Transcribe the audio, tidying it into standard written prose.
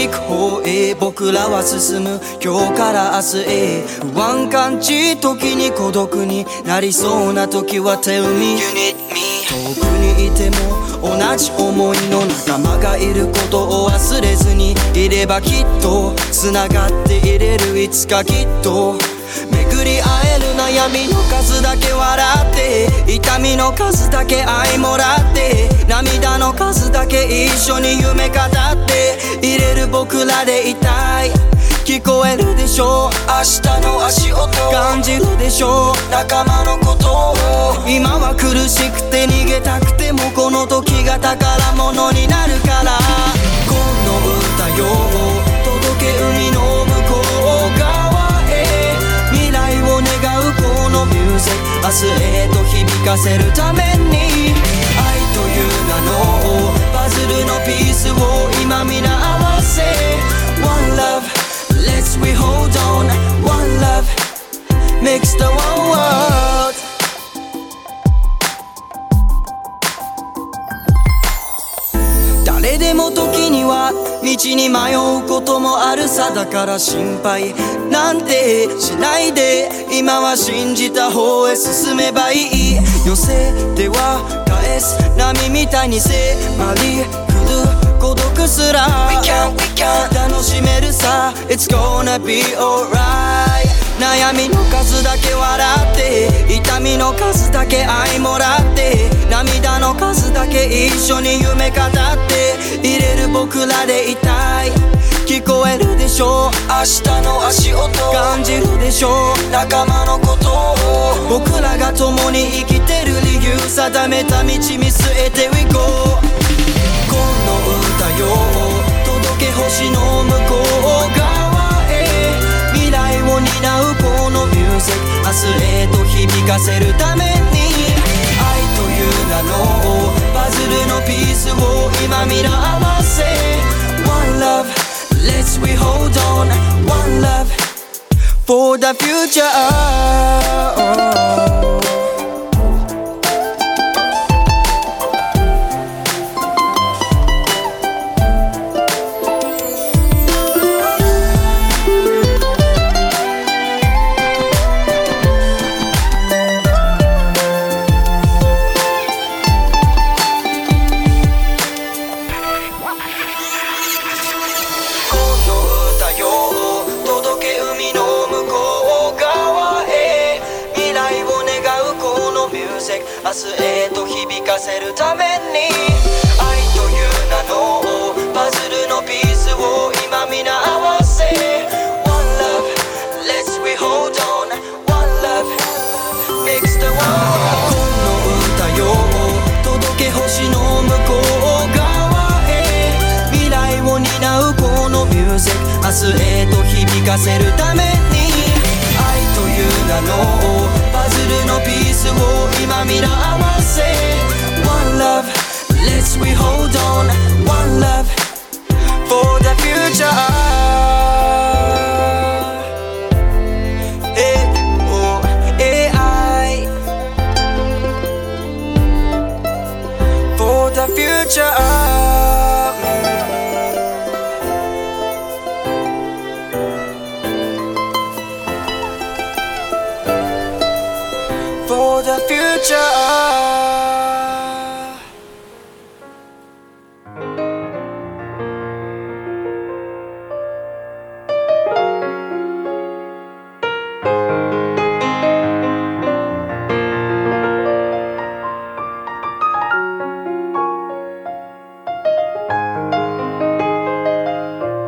く方へ僕らは進む、今日から明日へ。不安感じ時に孤独になりそうな時は Tell me You need me。 遠くにいても同じ思いの仲間がいることを忘れずにいればきっと繋がっていれる、いつかきっと巡り会える。悩みの数だけ笑って、痛みの数だけ愛もらって、涙の数だけ一緒に夢語って入れる僕らでいたい。聞こえるでしょう明日の足音、感じるでしょう仲間のことを。今は苦しくて逃げたくてもこの時が宝物になるから、この歌よ届け海の向こう側へ、未来を願うこのミュージック、明日へと響かせるために、愛という名のパズルのピースを今皆合わせ、 One love Let's we hold on, one love makes the one world。 誰でも時には道に迷うこともあるさ、だから心配なんてしないで、今は信じた方へ進めばいい。寄せては返す波みたいに迫り来る孤独すら We can 楽しめるさ It's gonna be alright。 悩みの数だけ笑って、痛みの数だけ愛もらって、涙の数だけ一緒に夢語って入れる僕らでいたい。聞こえるでしょう明日の足音、感じるでしょう仲間のことを。僕らが共に生きてる理由、定めた道見据えて We go。 この歌よ届け星の向こう側へ、未来を担うこのミュージック、明日へと響かせるために、愛という名のパズルのピースを今皆合わせ、 One love Let's we hold on, one love for the future。明日へと響かせるために、愛という名のパズルのピースを今皆合わせ、 One love Let's we hold on, one love makes the world。 この歌よ届け星の向こう側へ、未来を担うこのミュージック、明日へと響かせるために、愛という名のパズルのピースを今皆合わせ、 One love Let's we hold on, one love for the future。 AI for the future。 For the future